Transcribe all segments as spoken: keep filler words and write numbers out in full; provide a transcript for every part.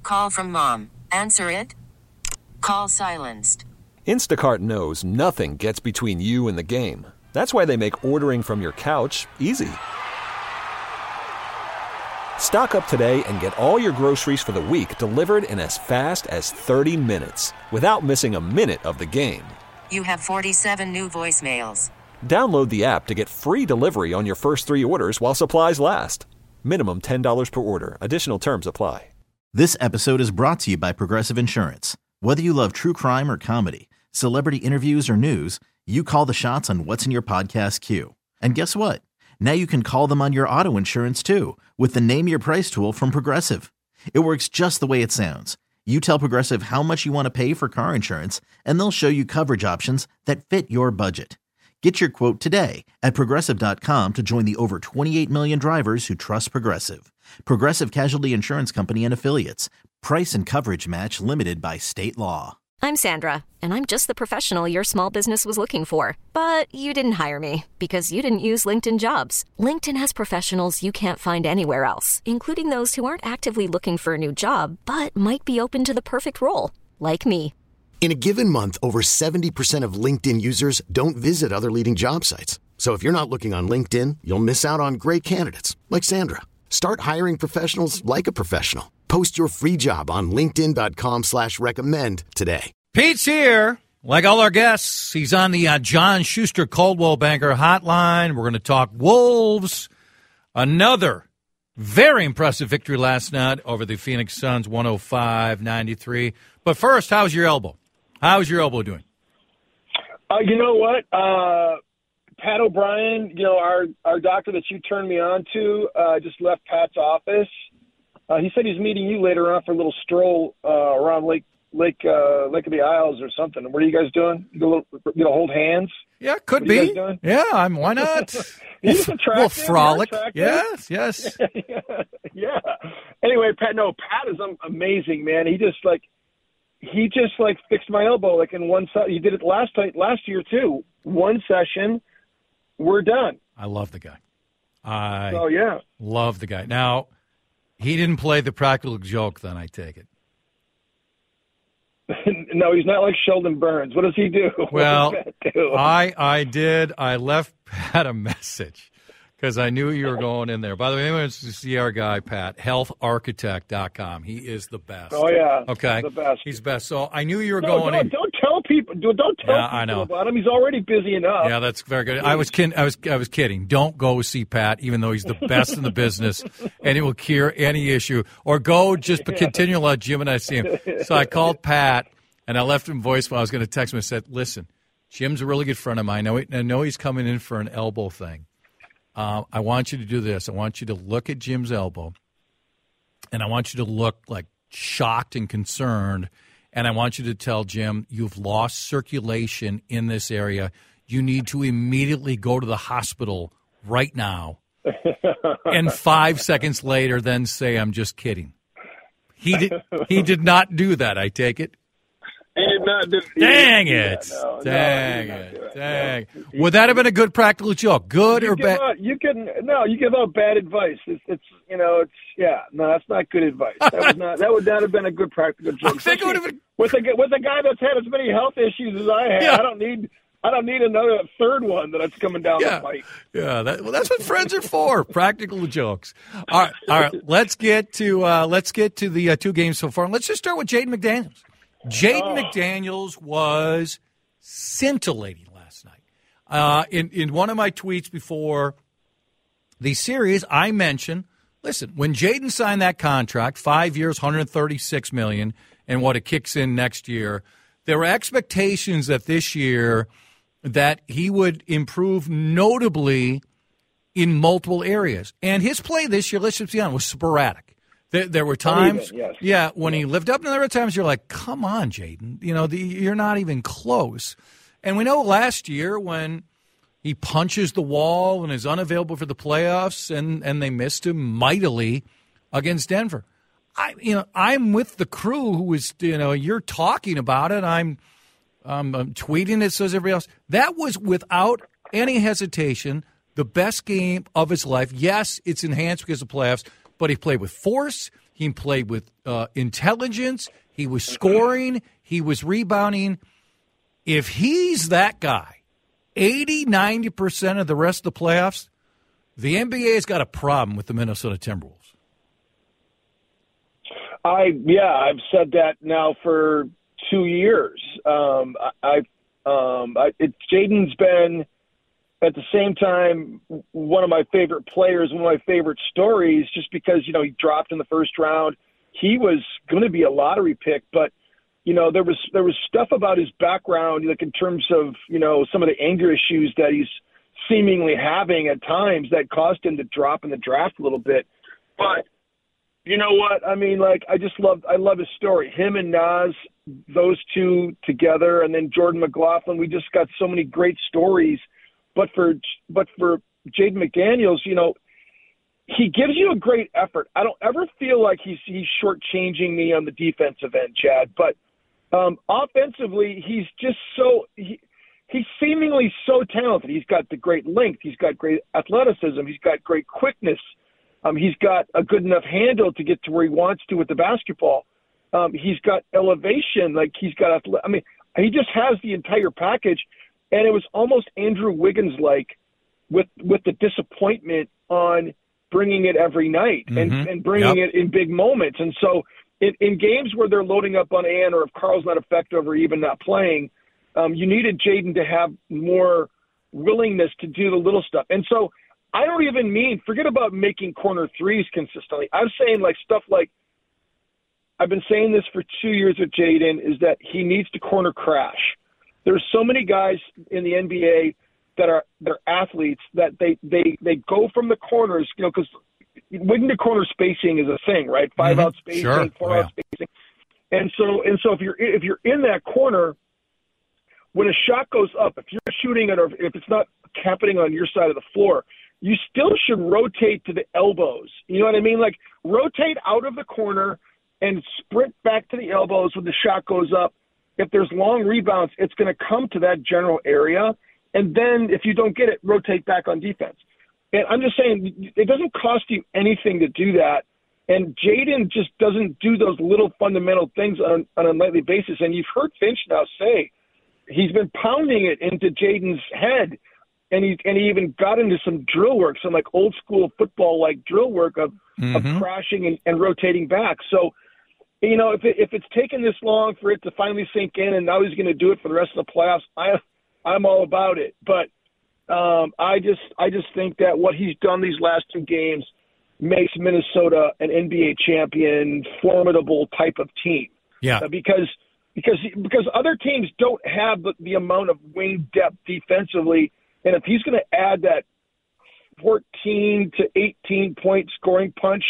Call from mom. Answer it. Call silenced. Instacart knows nothing gets between you and the game. That's why they make ordering from your couch easy. Stock up today and get all your groceries for the week delivered in as fast as thirty minutes without missing a minute of the game. You have forty-seven new voicemails. Download the app to get free delivery on your first three orders while supplies last. Minimum ten dollars per order. Additional terms apply. This episode is brought to you by Progressive Insurance. Whether you love true crime or comedy, celebrity interviews or news, you call the shots on what's in your podcast queue. And guess what? Now you can call them on your auto insurance too with the Name Your Price tool from Progressive. It works just the way it sounds. You tell Progressive how much you want to pay for car insurance, and they'll show you coverage options that fit your budget. Get your quote today at Progressive dot com to join the over twenty-eight million drivers who trust Progressive. Progressive Casualty Insurance Company and Affiliates. Price and coverage match limited by state law. I'm Sandra, and I'm just the professional your small business was looking for. But you didn't hire me because you didn't use LinkedIn Jobs. LinkedIn has professionals you can't find anywhere else, including those who aren't actively looking for a new job, but might be open to the perfect role, like me. In a given month, over seventy percent of LinkedIn users don't visit other leading job sites. So if you're not looking on LinkedIn, you'll miss out on great candidates like Sandra. Start hiring professionals like a professional. Post your free job on linkedin dot com slash recommend today. Pete's here. Like all our guests, he's on the uh, John Schuster Coldwell Banker hotline. We're going to talk Wolves. Another very impressive victory last night over the Phoenix Suns, one oh five ninety-three. But first, how's your elbow? How's your elbow doing? Uh, you know what? Uh, Pat O'Brien, you know, our, our doctor that you turned me on to, uh, just left Pat's office. Uh, he said he's meeting you later on for a little stroll uh, around Lake Lake uh, Lake of the Isles or something. What are you guys doing? You go, you know, hold hands? Yeah, could what be. Yeah, I'm. Why not? We'll we'll frolic. Yes, yes. Yeah. Anyway, Pat. No, Pat is amazing, man. He just like he just like fixed my elbow like in one side. He did it last time, last year too. One session, we're done. I love the guy. I. Oh yeah. Love the guy. Now. He didn't play the practical joke, then, I take it. No, he's not like Sheldon Burns. What does he do? Well, do? I I did. I left Pat a message because I knew you were going in there. By the way, anyone wants to see our guy, Pat, health architect dot com. He is the best. Oh, yeah. Okay. The best. He's the best. So I knew you were no, going don't, in. Don't tell people. Don't tell yeah, people I know. about him. He's already busy enough. Yeah, that's very good. I was kidding. I was, I was kidding. Don't go see Pat, even though he's the best in the business, and he will cure any issue. Or go just yeah. continue to let Jim and I see him. So I called Pat, and I left him voicemail. I was going to text him and said, listen, Jim's a really good friend of mine. I know, I know he's coming in for an elbow thing. Uh, I want you to do this. I want you to look at Jim's elbow, and I want you to look like shocked and concerned, and I want you to tell Jim you've lost circulation in this area. You need to immediately go to the hospital right now. And five seconds later, then say, I'm just kidding. He did, he did not do that, I take it. He did not do, he Dang did it. That, no, Dang no, it. it. Dang. No. Would that have been a good practical joke? Good you or bad? Out, you can no, you give out bad advice. It's, it's you know, it's yeah, no, that's not good advice. That was not that would not have been a good practical joke. I think it would have been with a with a guy that's had as many health issues as I have. Yeah. I don't need I don't need another third one that's coming down yeah. the pipe. Yeah, that, well, that's what friends are for. Practical jokes. All right, all right. Let's get to uh, let's get to the uh, two games so far. Let's just start with Jaden McDaniels. Jaden oh. McDaniels was scintillating last night. Uh, in in one of my tweets before the series, I mentioned, listen, when Jaden signed that contract, five years, one hundred thirty-six million dollars, and what it kicks in next year, there were expectations that this year that he would improve notably in multiple areas. And his play this year, let's just be honest, was sporadic. There, there were times, Uneven, yes. yeah, when yeah. he lived up, and there were times you're like, come on, Jaden, you know, the, you're not even close. And we know last year when he punches the wall and is unavailable for the playoffs, and, and they missed him mightily against Denver. I, you know, I'm with the crew who is, you know, you're talking about it. I'm, um, I'm tweeting it, so is everybody else. That was without any hesitation the best game of his life. Yes, it's enhanced because of playoffs, but he played with force. He played with uh, intelligence. He was scoring. He was rebounding. If he's that guy, eighty, ninety percent of the rest of the playoffs, the N B A has got a problem with the Minnesota Timberwolves. I yeah, I've said that now for two years. Um, I, um, I it, Jaden's been at the same time one of my favorite players, one of my favorite stories, just because you know he dropped in the first round. He was going to be a lottery pick, but you know there was there was stuff about his background, like in terms of you know some of the anger issues that he's seemingly having at times that caused him to drop in the draft a little bit, but. You know what? I mean, like, I just love, I love his story. Him and Nas, those two together, and then Jordan McLaughlin. We just got so many great stories. But for, but for Jaden McDaniels, you know, he gives you a great effort. I don't ever feel like he's he's shortchanging me on the defensive end, Chad. But um, offensively, he's just so he, he's seemingly so talented. He's got the great length. He's got great athleticism. He's got great quickness. Um, he's got a good enough handle to get to where he wants to with the basketball. Um, he's got elevation, like he's got. I mean, he just has the entire package, and it was almost Andrew Wiggins-like with with the disappointment on bringing it every night mm-hmm. and, and bringing yep. it in big moments. And so, in, in games where they're loading up on Ann, or if Carl's not effective or even not playing, um, you needed Jaden to have more willingness to do the little stuff. And so. I don't even mean, forget about making corner threes consistently. I'm saying like stuff like, I've been saying this for two years with Jaden, is that he needs to corner crash. There's so many guys in the N B A that are they're athletes that they, they, they go from the corners, you know, because wing to corner spacing is a thing, right? Five mm-hmm. out spacing, sure. four oh, yeah. out spacing. And so, and so if you're, if you're in that corner, when a shot goes up, if you're shooting it or if it's not happening on your side of the floor, you still should rotate to the elbows. You know what I mean? Like, rotate out of the corner and sprint back to the elbows when the shot goes up. If there's long rebounds, it's going to come to that general area. And then if you don't get it, rotate back on defense. And I'm just saying, it doesn't cost you anything to do that. And Jaden just doesn't do those little fundamental things on, on a nightly basis. And you've heard Finch now say he's been pounding it into Jaden's head. And he and he even got into some drill work, some like old school football like drill work of, mm-hmm. of crashing and, and rotating back. So, you know, if it, if it's taken this long for it to finally sink in, and now he's going to do it for the rest of the playoffs, I I'm all about it. But um, I just I just think that what he's done these last two games makes Minnesota an N B A champion, formidable type of team. Yeah, uh, because because because other teams don't have the, the amount of wing depth defensively. And if he's going to add that fourteen to eighteen point scoring punch,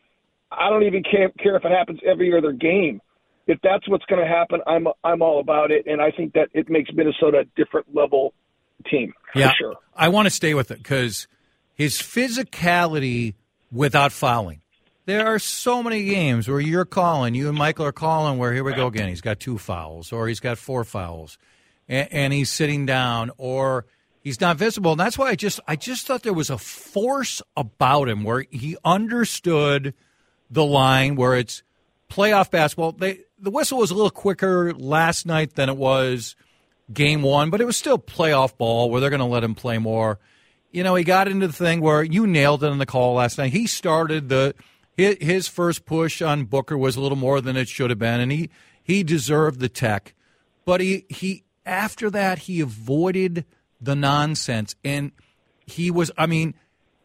I don't even care, care if it happens every other game. If that's what's going to happen, I'm I'm all about it, and I think that it makes Minnesota a different level team. Yeah, for sure. I want to stay with it because his physicality without fouling. There are so many games where you're calling, you and Michael are calling, where here we go again. He's got two fouls, or he's got four fouls, and, and he's sitting down, or he's not visible, and that's why I just I just thought there was a force about him where he understood the line where it's playoff basketball. They, the whistle was a little quicker last night than it was game one, but it was still playoff ball where they're going to let him play more. You know, he got into the thing where you nailed it on the call last night. He started the his first push on Booker was a little more than it should have been, and he he deserved the tech, but he he after that he avoided the nonsense, and he was, I mean,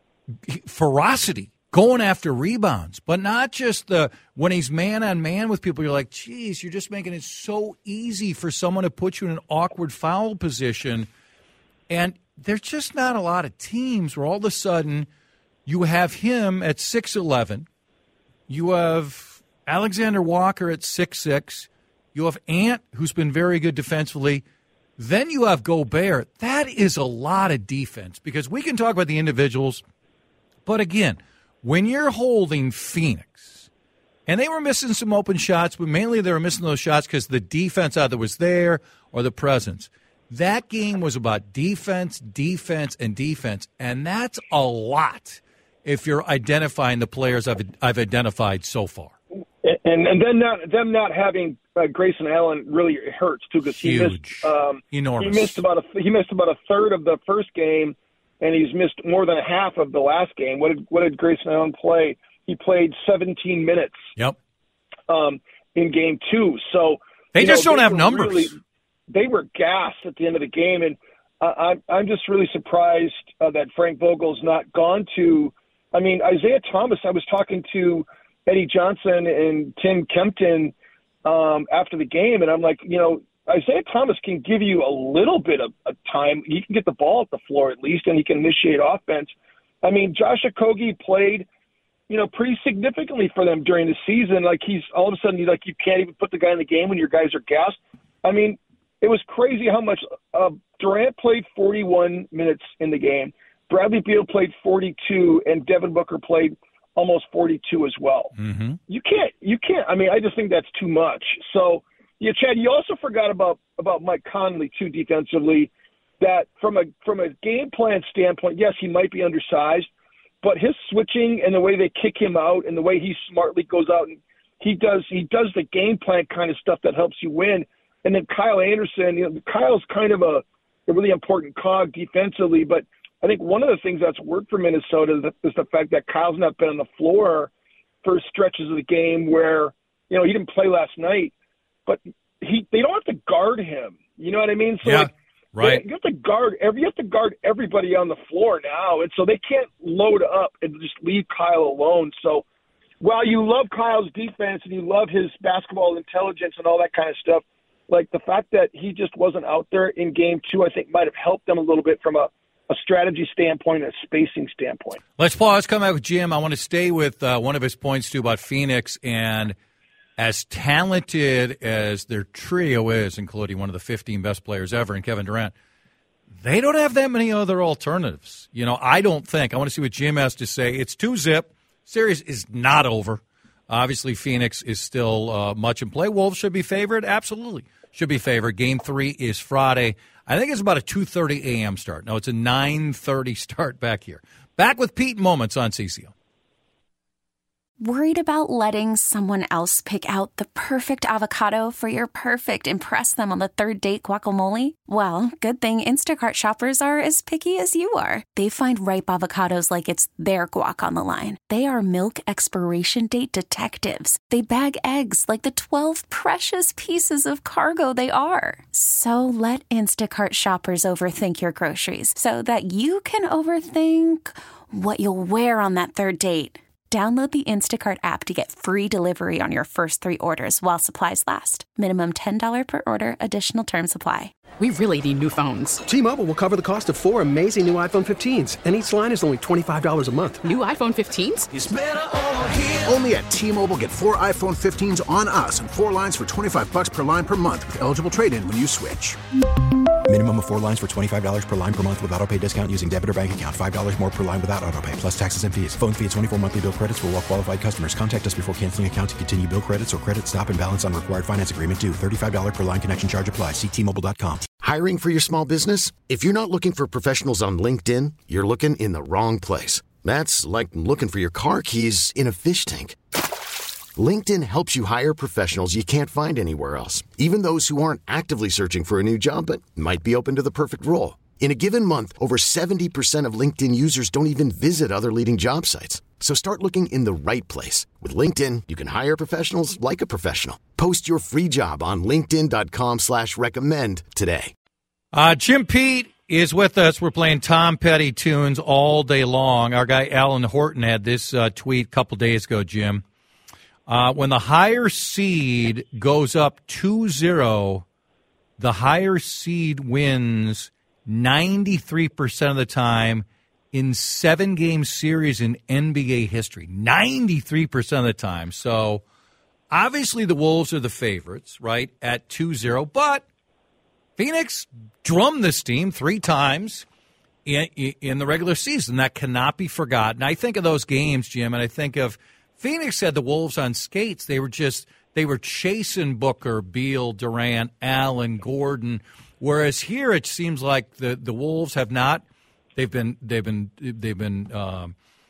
ferocity, going after rebounds, but not just the, when he's man-on-man with people, you're like, geez, you're just making it so easy for someone to put you in an awkward foul position, and there's just not a lot of teams where all of a sudden you have him at six eleven, you have Alexander Walker at six six, you have Ant, who's been very good defensively. Then you have Gobert. That is a lot of defense because we can talk about the individuals. But again, when you're holding Phoenix, and they were missing some open shots, but mainly they were missing those shots because the defense either was there or the presence. That game was about defense, defense, and defense, and that's a lot if you're identifying the players I've, I've identified so far. And and then not them not having uh, Grayson Allen really hurts too, because he missed um, enormous. He missed about a he missed about a third of the first game, and he's missed more than a half of the last game. What did what did Grayson Allen play? He played seventeen minutes. Yep. Um, in game two, so they just know, don't they have numbers. Really, they were gassed at the end of the game, and uh, I'm I'm just really surprised uh, that Frank Vogel's not gone to. I mean, Isaiah Thomas. I was talking to Eddie Johnson and Tim Kempton um, after the game, and I'm like, you know, Isaiah Thomas can give you a little bit of, of time. He can get the ball at the floor at least, and he can initiate offense. I mean, Josh Okogie played, you know, pretty significantly for them during the season. Like, he's all of a sudden, you like you can't even put the guy in the game when your guys are gassed. I mean, it was crazy how much uh, Durant played forty-one minutes in the game. Bradley Beal played forty-two, and Devin Booker played almost forty-two as well. Mm-hmm. You can't, you can't. I mean, I just think that's too much. So, yeah, Chad, you also forgot about, about Mike Conley too defensively. That from a from a game plan standpoint, yes, he might be undersized, but his switching and the way they kick him out and the way he smartly goes out and he does he does the game plan kind of stuff that helps you win. And then Kyle Anderson, you know, Kyle's kind of a, a really important cog defensively, but I think one of the things that's worked for Minnesota is the, is the fact that Kyle's not been on the floor for stretches of the game where, you know, he didn't play last night, but he they don't have to guard him. You know what I mean? So yeah, like, right. You have to guard every. You have to guard everybody on the floor now, and so they can't load up and just leave Kyle alone. So while you love Kyle's defense and you love his basketball intelligence and all that kind of stuff, like the fact that he just wasn't out there in game two, I think might have helped them a little bit from a a strategy standpoint and a spacing standpoint. Let's pause, come back with Jim. I want to stay with uh, one of his points, too, about Phoenix. And as talented as their trio is, including one of the fifteen best players ever in Kevin Durant, they don't have that many other alternatives. You know, I don't think. I want to see what Jim has to say. It's two-zip. Series is not over. Obviously, Phoenix is still uh, much in play. Wolves should be favored. Absolutely should be favored. Game three is Friday. I think it's about a two thirty a.m. start. No, it's a nine thirty start back here. Back with Pete Moments on C C O. Worried about letting someone else pick out the perfect avocado for your perfect impress them on the third date guacamole? Well, good thing Instacart shoppers are as picky as you are. They find ripe avocados like it's their guac on the line. They are milk expiration date detectives. They bag eggs like the twelve precious pieces of cargo they are. So let Instacart shoppers overthink your groceries so that you can overthink what you'll wear on that third date. Download the Instacart app to get free delivery on your first three orders while supplies last. Minimum ten dollars per order. Additional terms apply. We really need new phones. T-Mobile will cover the cost of four amazing new iPhone fifteens, and each line is only twenty-five dollars a month. New iPhone fifteens? It's better over here. Only at T-Mobile, get four iPhone fifteens on us and four lines for twenty-five dollars per line per month with eligible trade-in when you switch. Minimum of four lines for twenty-five dollars per line per month with autopay discount using debit or bank account. five dollars more per line without autopay, plus taxes and fees. Phone fee at twenty-four monthly bill credits for well-qualified customers. Contact us before canceling account to continue bill credits or credit stop and balance on required finance agreement due. thirty-five dollars per line connection charge applies. See T Mobile dot com. Hiring for your small business? If you're not looking for professionals on LinkedIn, you're looking in the wrong place. That's like looking for your car keys in a fish tank. LinkedIn helps you hire professionals you can't find anywhere else, even those who aren't actively searching for a new job but might be open to the perfect role. In a given month, over seventy percent of LinkedIn users don't even visit other leading job sites. So start looking in the right place. With LinkedIn, you can hire professionals like a professional. Post your free job on linkedin dot com slash recommend today. Uh, Jim Pete is with us. We're playing Tom Petty tunes all day long. Our guy Alan Horton had this uh, tweet a couple days ago, Jim. Uh, when the higher seed goes up two zero, the higher seed wins ninety-three percent of the time in seven-game series in N B A history. ninety-three percent of the time. So, obviously the Wolves are the favorites, right, at two zero. But Phoenix drummed this team three times in, in the regular season. That cannot be forgotten. I think of those games, Jim, and I think of Phoenix had the Wolves on skates. They were just they were chasing Booker, Beal, Durant, Allen, Gordon. Whereas here, it seems like the, the Wolves have not. They've been they've been they've been um,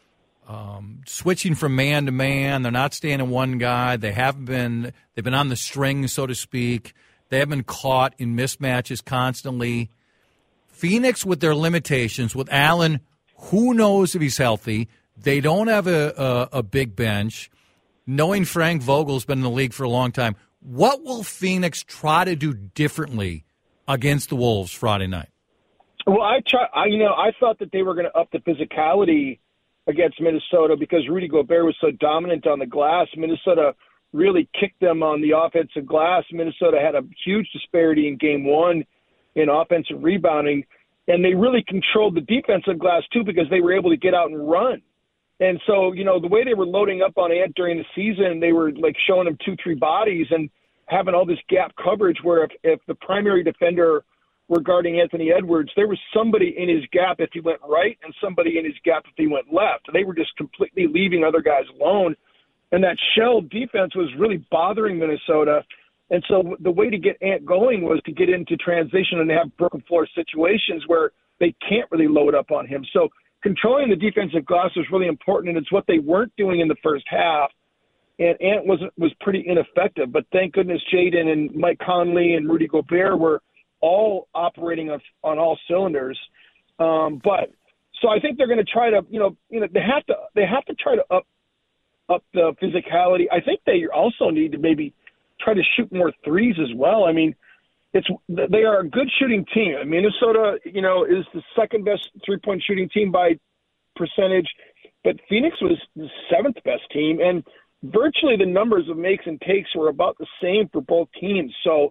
um, switching from man to man. They're not staying in one guy. They haven't been. They've been on the string, so to speak. They have been caught in mismatches constantly. Phoenix, with their limitations, with Allen, who knows if he's healthy? They don't have a, a, a big bench. Knowing Frank Vogel's been in the league for a long time, what will Phoenix try to do differently against the Wolves Friday night? Well, I try. I, you know, I thought that they were going to up the physicality against Minnesota because Rudy Gobert was so dominant on the glass. Minnesota really kicked them on the offensive glass. Minnesota had a huge disparity in game one in offensive rebounding, and they really controlled the defensive glass too because they were able to get out and run. And so, you know, the way they were loading up on Ant during the season, they were like showing him two, three bodies and having all this gap coverage where if, if the primary defender were guarding Anthony Edwards, there was somebody in his gap if he went right and somebody in his gap if he went left. They were just completely leaving other guys alone. And that shell defense was really bothering Minnesota. And so the way to get Ant going was to get into transition and have broken floor situations where they can't really load up on him. So controlling the defensive glass was really important, and it's what they weren't doing in the first half. And Ant was was pretty ineffective. But thank goodness Jaden and Mike Conley and Rudy Gobert were all operating on, on all cylinders. Um, but so I think they're going to try to, you know, you know, they have to they have to try to up up the physicality. I think they also need to maybe try to shoot more threes as well. I mean, it's they are a good shooting team. Minnesota, you know, is the second best three-point shooting team by percentage, but Phoenix was the seventh best team, and virtually the numbers of makes and takes were about the same for both teams. So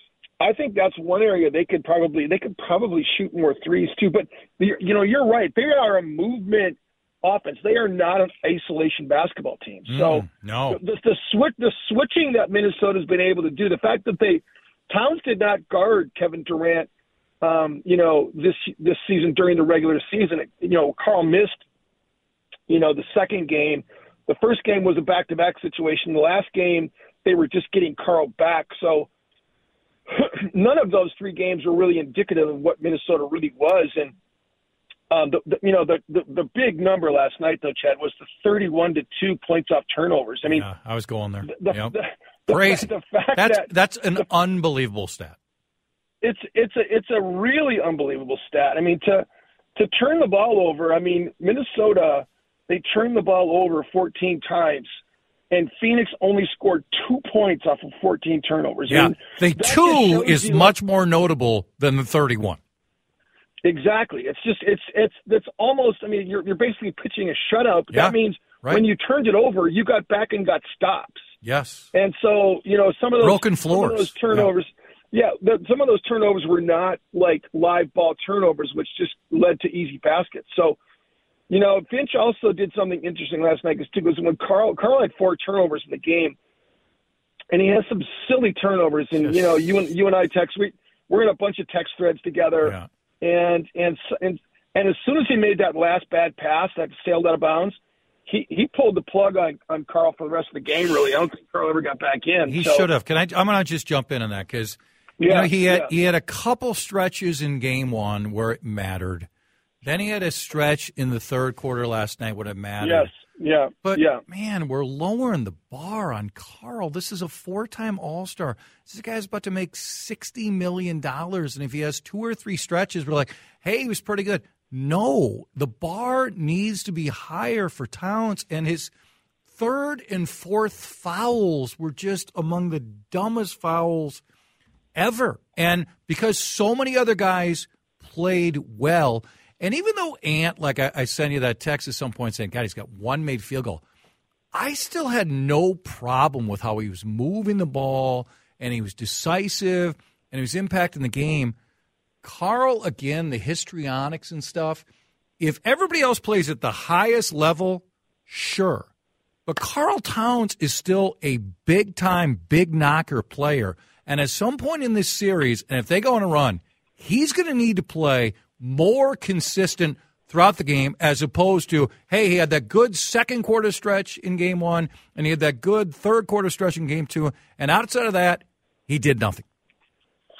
I think that's one area they could probably they could probably shoot more threes too. But you know, you're right. They are a movement offense. They are not an isolation basketball team. So mm, no, the, the switch, the switching that Minnesota's been able to do, the fact that they Towns did not guard Kevin Durant, um, you know, this this season during the regular season. You know, Karl missed, you know, the second game. The first game was a back-to-back situation. The last game, they were just getting Karl back. So none of those three games were really indicative of what Minnesota really was. And Um, the, the, you know, the, the the big number last night, though, Chad, was the thirty-one to two points off turnovers. I mean, yeah, I was going there. The, yep. the, the, Crazy. The fact that's that that's an the, unbelievable stat. It's it's a it's a really unbelievable stat. I mean, to to turn the ball over. I mean, Minnesota, they turned the ball over fourteen times, and Phoenix only scored two points off of fourteen turnovers. Yeah, I mean, the two is much more notable than the thirty-one. Exactly. It's just it's it's it's almost. I mean, you're you're basically pitching a shutout. But yeah, that means right. when you turned it over, you got back and got stops. Yes. And so you know some of those broken floors, some of those turnovers. Yeah, yeah the, some of those turnovers were not like live ball turnovers, which just led to easy baskets. So, you know, Finch also did something interesting last night because when Karl Karl had four turnovers in the game, and he has some silly turnovers. And yes. you know, you and you and I text we we're in a bunch of text threads together. Yeah. And, and and and as soon as he made that last bad pass that sailed out of bounds, he, he pulled the plug on, on Karl for the rest of the game, really. I don't think Karl ever got back in. He so. should have. Can I, I'm going to just jump in on that because yeah, you know, he, had, yeah. he had a couple stretches in game one where it mattered. Then he had a stretch in the third quarter last night when it mattered. Yes, yeah, But, yeah. man, we're lowering the bar on Karl. This is a four-time All-Star. This guy's about to make sixty million dollars, and if he has two or three stretches, we're like, hey, he was pretty good. No, the bar needs to be higher for Towns, and his third and fourth fouls were just among the dumbest fouls ever. And because so many other guys played well, and even though Ant, like I, I sent you that text at some point saying, God, he's got one made field goal, I still had no problem with how he was moving the ball, and he was decisive, and he was impacting the game. Karl, again, the histrionics and stuff, if everybody else plays at the highest level, sure. But Karl Towns is still a big-time, big-knocker player. And at some point in this series, and if they go on a run, he's going to need to play more consistent throughout the game as opposed to, hey, he had that good second-quarter stretch in game one, and he had that good third-quarter stretch in game two, and outside of that, he did nothing.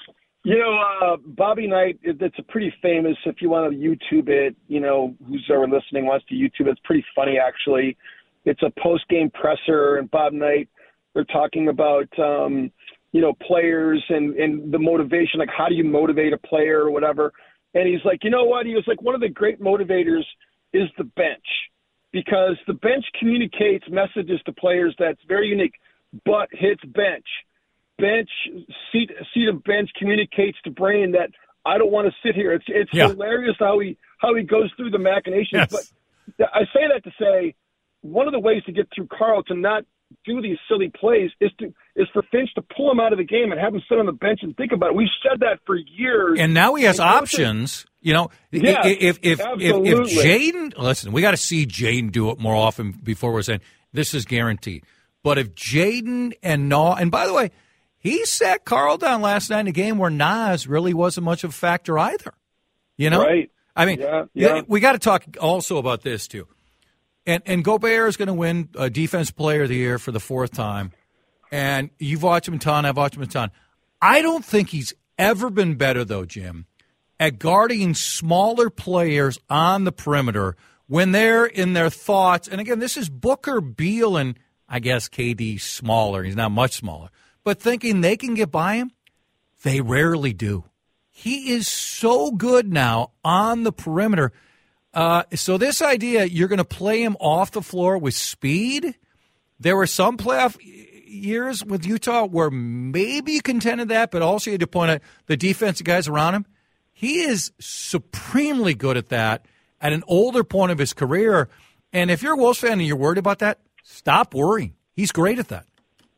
You know, uh, Bobby Knight, it, it's a pretty famous, if you want to YouTube it, you know, who's ever listening wants to YouTube it, it's pretty funny, actually. It's a post-game presser, and Bob Knight, they're talking about, um, you know, players and, and the motivation, like how do you motivate a player or whatever. And he's like, you know what? He was like, one of the great motivators is the bench, because the bench communicates messages to players that's very unique. Butt hits bench. Bench, seat, seat of bench communicates to brain that I don't want to sit here. It's it's yeah. hilarious how he how he goes through the machinations. Yes. But I say that to say one of the ways to get through Carl to not do these silly plays is to is for Finch to pull him out of the game and have him sit on the bench and think about it. We've said that for years. And now he has options. You know, yeah, if if if, if Jaden, listen, we got to see Jaden do it more often before we're saying this is guaranteed. But if Jaden and Naw, and by the way, he sat Carl down last night in a game where Nas really wasn't much of a factor either. You know? Right. I mean, yeah, yeah. we got to talk also about this, too. And and Gobert is going to win a Defense Player of the Year for the fourth time. And you've watched him a ton. I've watched him a ton. I don't think he's ever been better, though, Jim, at guarding smaller players on the perimeter when they're in their thoughts. And, again, this is Booker, Beal, and I guess K D smaller. He's not much smaller. But thinking they can get by him, they rarely do. He is so good now on the perimeter. Uh, so this idea, you're going to play him off the floor with speed. There were some playoff years with Utah where maybe you contended that, but also you had to point out the defensive guys around him. He is supremely good at that at an older point of his career. And if you're a Wolves fan and you're worried about that, stop worrying. He's great at that.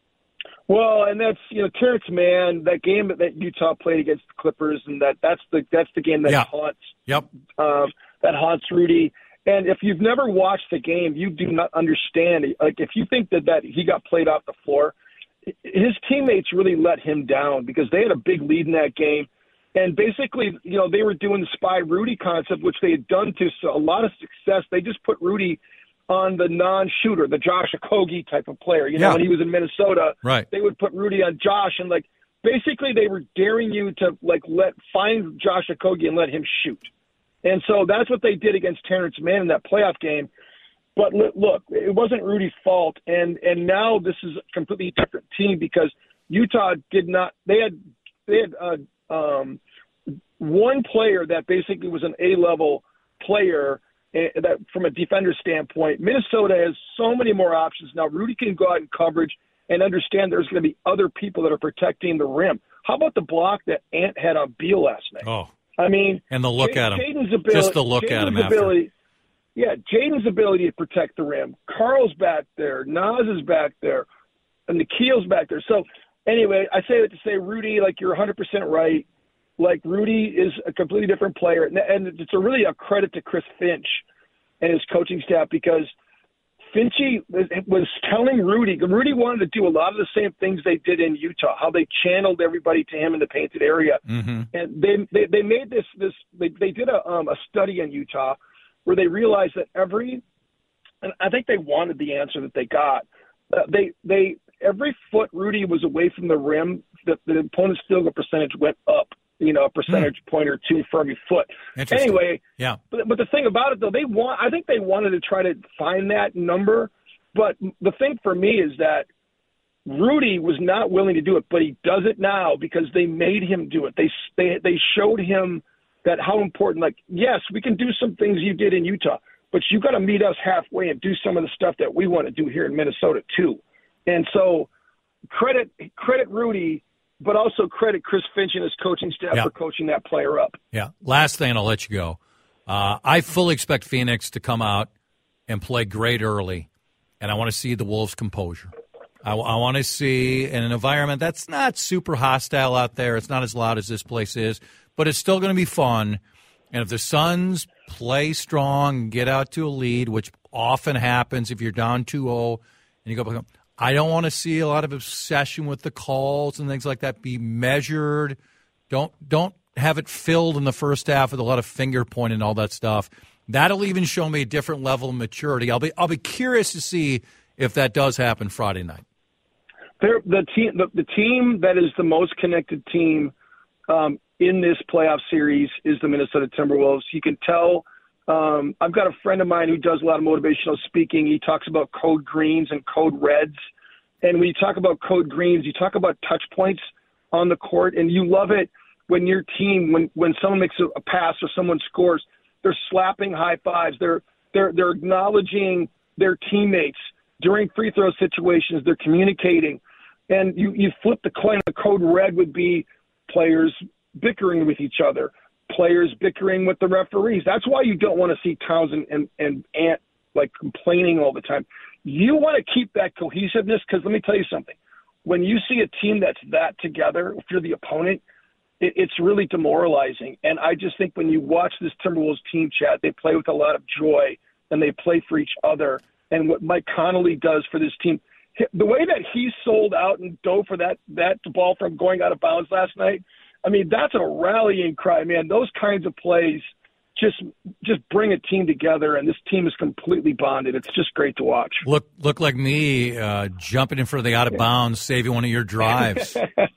Well, and that's, you know, Terrence Mann, that game that Utah played against the Clippers, and that that's the that's the game that yeah. haunts yep. um, that haunts Rudy. And if you've never watched the game, you do not understand. Like, if you think that, that he got played off the floor, his teammates really let him down because they had a big lead in that game. And basically, you know, they were doing the spy Rudy concept, which they had done to a lot of success. They just put Rudy on the non-shooter, the Josh Okogie type of player. You know, yeah. when he was in Minnesota, right. they would put Rudy on Josh, and like basically they were daring you to like let find Josh Okogie and let him shoot. And so that's what they did against Terrence Mann in that playoff game. But look, it wasn't Rudy's fault, and and now this is a completely different team because Utah did not. They had they had uh, um, one player that basically was an A-level player. That from a defender standpoint, Minnesota has so many more options now. Rudy can go out in coverage and understand there's going to be other people that are protecting the rim. How about the block that Ant had on Beal last night? Oh, I mean, and the look J- at him, Jaden's ability, just the look Jaden's at him ability, after. Yeah, Jaden's ability to protect the rim. Carl's back there, Nas is back there, and Nikhil's back there. So anyway, I say that to say, Rudy, like you're one hundred percent right. Like, Rudy is a completely different player. And it's a really a credit to Chris Finch and his coaching staff because Finchy was telling Rudy, Rudy wanted to do a lot of the same things they did in Utah, how they channeled everybody to him in the painted area. Mm-hmm. And they, they they made this, this they, they did a, um, a study in Utah where they realized that every, and I think they wanted the answer that they got, uh, they they every foot Rudy was away from the rim, the, the opponent's field goal percentage went up. You know, a percentage mm. point or two for every foot. Anyway, yeah. But, but the thing about it, though, they want. I think they wanted to try to find that number. But the thing for me is that Rudy was not willing to do it, but he does it now because they made him do it. They they they showed him that how important. Like, yes, we can do some things you did in Utah, but you got to meet us halfway and do some of the stuff that we want to do here in Minnesota too. And so, credit credit Rudy. But also credit Chris Finch and his coaching staff yeah. for coaching that player up. Yeah. Last thing, and I'll let you go. Uh, I fully expect Phoenix to come out and play great early, and I want to see the Wolves' composure. I, I want to see in an environment that's not super hostile out there. It's not as loud as this place is, but it's still going to be fun. And if the Suns play strong and get out to a lead, which often happens if you're down two oh and you go back, I don't want to see a lot of obsession with the calls and things like that. Be measured. Don't don't have it filled in the first half with a lot of finger pointing and all that stuff. That'll even show me a different level of maturity. I'll be I'll be curious to see if that does happen Friday night. They're, the team the, the team that is the most connected team um, in this playoff series is the Minnesota Timberwolves. You can tell. Um, I've got a friend of mine who does a lot of motivational speaking. He talks about code greens and code reds. And when you talk about code greens, you talk about touch points on the court, and you love it when your team, when, when someone makes a, a pass or someone scores, they're slapping high fives. They're they're they're acknowledging their teammates during free throw situations. They're communicating, and you you flip the coin. The code red would be players bickering with each other, players bickering with the referees. That's why you don't want to see Towns and, and, and Ant like complaining all the time. You want to keep that cohesiveness because let me tell you something. When you see a team that's that together, if you're the opponent, it, it's really demoralizing. And I just think when you watch this Timberwolves team, Chad, they play with a lot of joy and they play for each other. And what Mike Connolly does for this team, the way that he sold out and dove for that, that ball from going out of bounds last night, I mean, that's a rallying cry, man. Those kinds of plays just just bring a team together, and this team is completely bonded. It's just great to watch. Look look like me uh, jumping in front of the out of bounds, saving one of your drives.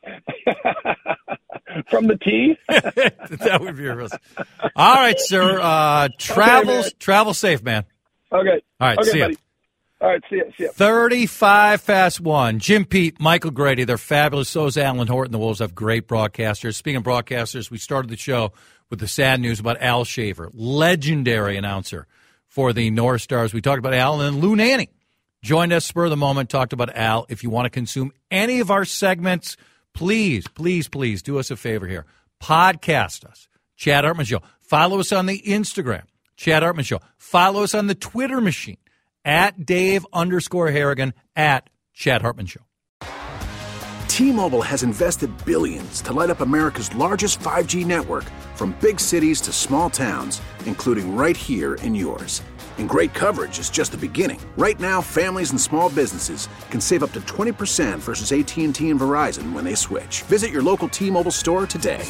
From the tee? That would be a risk. All right, sir. Uh, travel, okay, travel safe, man. Okay. All right, okay, see buddy. ya. All right, see ya. See ya. thirty-five fast one. Jim Pete, Michael Grady, they're fabulous. So is Alan Horton. The Wolves have great broadcasters. Speaking of broadcasters, we started the show with the sad news about Al Shaver, legendary announcer for the North Stars. We talked about Al, and Lou Nanny joined us spur of the moment, talked about Al. If you want to consume any of our segments, please, please, please do us a favor here. Podcast us, Chad Hartman Show. Follow us on the Instagram, Chad Hartman Show. Follow us on the Twitter machine, at Dave underscore Harrigan, at Chad Hartman Show. T-Mobile has invested billions to light up America's largest five G network, from big cities to small towns, including right here in yours. And great coverage is just the beginning. Right now, families and small businesses can save up to twenty percent versus A T and T and Verizon when they switch. Visit your local T-Mobile store today.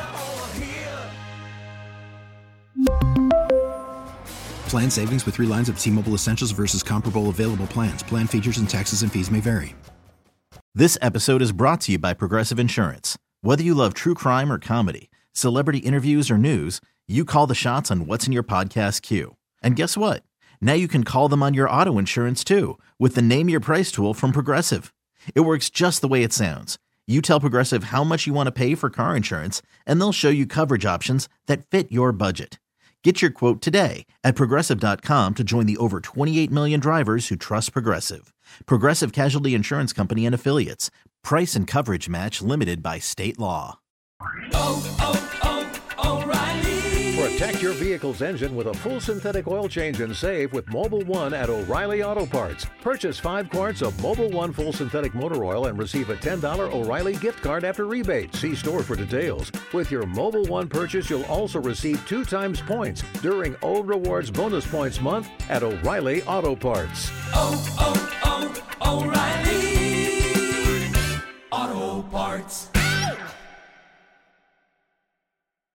Plan savings with three lines of T-Mobile Essentials versus comparable available plans. Plan features and taxes and fees may vary. This episode is brought to you by Progressive Insurance. Whether you love true crime or comedy, celebrity interviews or news, you call the shots on what's in your podcast queue. And guess what? Now you can call them on your auto insurance too with the Name Your Price tool from Progressive. It works just the way it sounds. You tell Progressive how much you want to pay for car insurance, and they'll show you coverage options that fit your budget. Get your quote today at Progressive dot com to join the over twenty-eight million drivers who trust Progressive. Progressive Casualty Insurance Company and Affiliates. Price and coverage match limited by state law. Oh, oh, oh, O'Reilly. Protect your vehicle's engine with a full synthetic oil change and save with Mobil one at O'Reilly Auto Parts. Purchase five quarts of Mobil one full synthetic motor oil and receive a ten dollars O'Reilly gift card after rebate. See store for details. With your Mobil one purchase, you'll also receive two times points during O Rewards Bonus Points Month at O'Reilly Auto Parts. Oh, oh, oh, O'Reilly Auto Parts.